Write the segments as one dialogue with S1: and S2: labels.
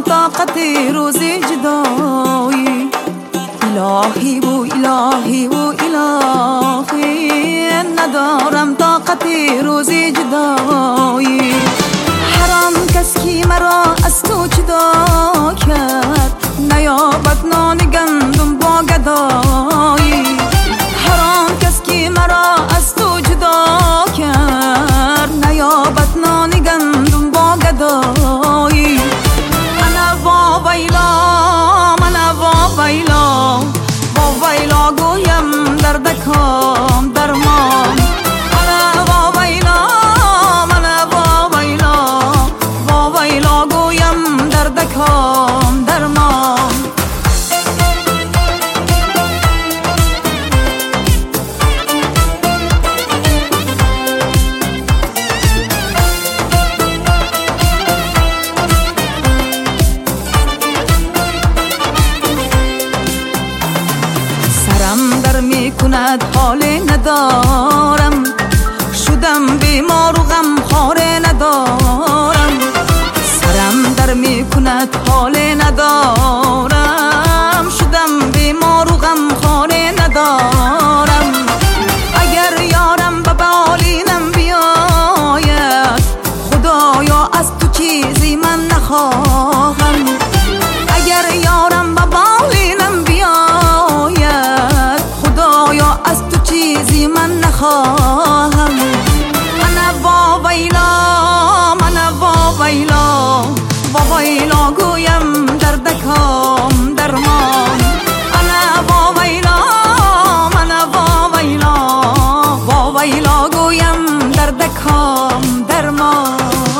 S1: طاقت روز جدایی. الهی و الهی و الهی ندارم طاقت روز جدایی. حرام کس کی مرا از تو جدا کرد، نیابد نان گندم با گدایی. حرام کس کی مرا از تو جدا کرد، نیابد نان گندم با گدایی. انا با ویلا، انا با ویلا، با ویلا گویم دردکام درمان. انا با ویلا، انا با ویلا، با ویلا گویم دردکام درمان. سرم در می کند حال ندارم، شدم بیمار و غم خاره ندارم. سرم در می کند حال ندارم، شدم بیمار و غم خاره ندارم. اگر یارم به بالینم بیاید، خدایا از تو چیزی من نخواهم. اگر یارم به بالینم بیاید، خدایا از تو چیزی من نخواهم. انا با ویلا، انا با ویلا، با ویلا گویم دردکام درمان. انا با ویلا، انا با ویلا، با ویلا گویم دردکام درمان.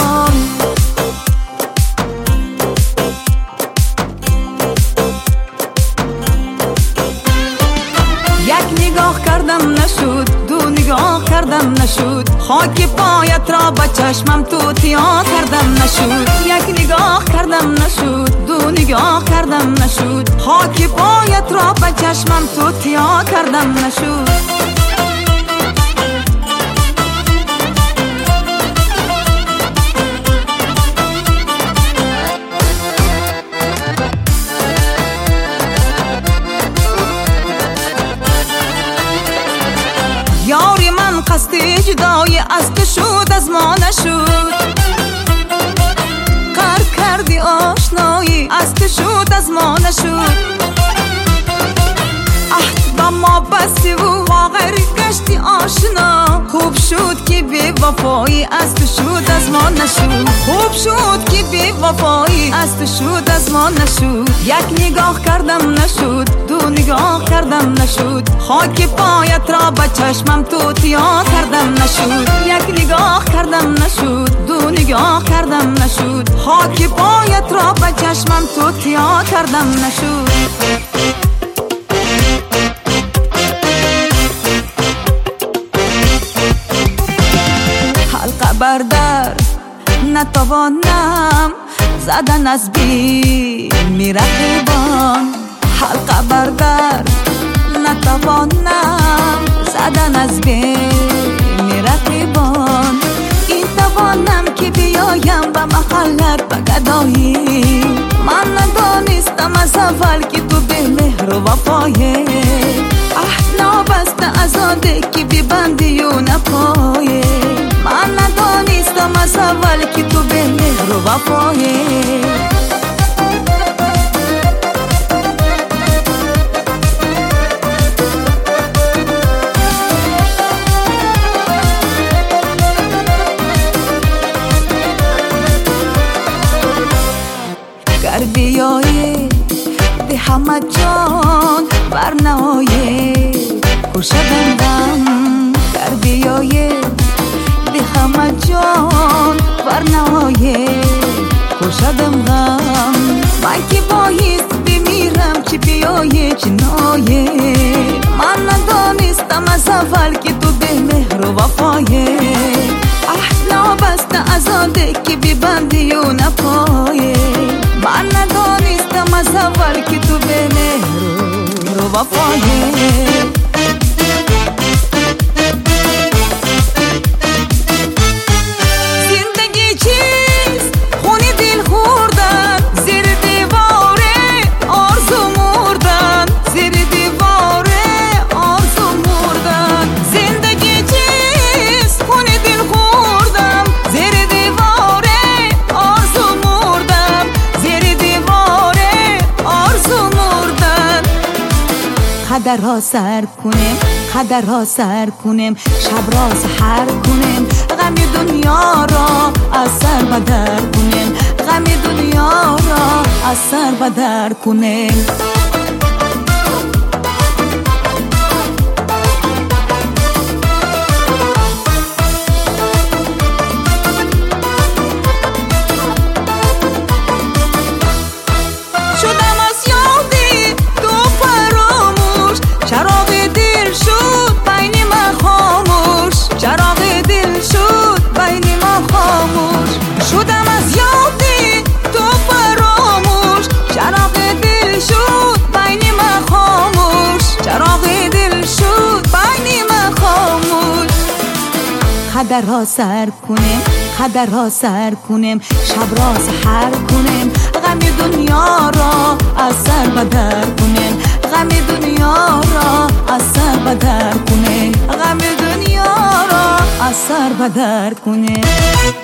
S1: یک نگاه کردم نشد، دو نگاه کردم نشد، خاک پایت را به چشمم توتیا کردم نشد. یک نگاه کردم نشد، دو نگاه کردم نشد، خاک پایت را به چشمم توتیا کردم نشد. یاری من قصد جدای از تو شد، از ما نشد. قرار کردی آشنایی از تو شد، از ما نشد. عهد با ما بستی و واقعی گشتی آشنا. خوب شد که بی وفایی از تو شد، از ما نشد. خوب شد که بی وفایی از تو شد، از ما نشد. یک نگاه کردم نشد، دو نگاه کردم نشد، خاک پایت را به چشمم توتیا کردم نشد. یک نگاه کردم نشد، دو نگاه کردم نشد، خاک پایت را به چشمم توتیا کردم نشد. بردر نتوانم زدن از بیم رقیبان. حلقه بردر نتوانم زدن از بیم رقیبان. این توانم که بیایم به محلت به گدایی. من ندانستم از اول که تو به مهر و وفایه. عهد نابسته از آده که ببندی و نپایه. من ندانستم از اول که تو به مهر و وفایه. گر بیایی به همه جان برنایه خوشدم غم. گر بیایی به همه جان برنایه خوشدم غم. من که بایست بمیرم چه بیایی چه نایه. من ندانستم از اول که تو به مهر و وفایه. عهد نابسته از آده که ببندی و نپایه. من ندانستم از اول که تو به مهر و وفایه. زندگی چیست خونی دل خوردن، زیر خدرها سر کنیم، خدرها سر کنیم، شب را سحر کنیم، غم دنیا را از سر بدر کنیم، غم دنیا را از سر بدر کنیم. شدم از یادی تو فراموش، چراغ دل شد بین ما خاموش، چراغ دل شد بین ما خاموش. شدم از یادی تو فراموش، چراغ دل شد بین ما خاموش، چراغ دل شد بین ما خاموش. خدرها سر کنیم، خدرها سر کنیم، شب را سحر کنیم، غم دنیا را از سر بدر کنیم، غم دنیا را از سر بدر کنیم، غم دنیا را از سر بدر کنیم.